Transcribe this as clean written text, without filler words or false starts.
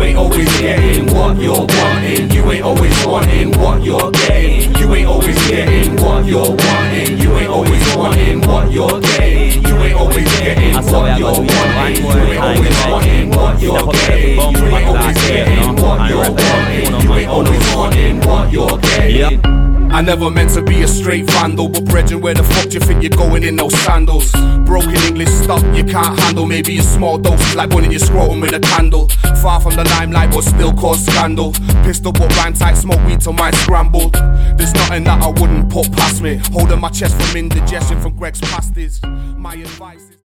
ain't always getting what you're wanting. You ain't always wanting what you're getting. You ain't always getting what you're wanting. You ain't always wanting what you're getting. You ain't always getting what you're wanting. You ain't always wanting what you're getting. You ain't always getting what you're wanting. You ain't always wanting what you're getting. I never meant to be a straight vandal, but brethren, where the fuck do you think you're going in those sandals? Broken English stuff you can't handle, maybe a small dose like burning your scrotum with a candle. Far from the limelight but still cause scandal. Pistol but rhyme tight, smoke weed till mine scrambled. There's nothing that I wouldn't put past me. Holding my chest from indigestion from Greg's pasties. My advice is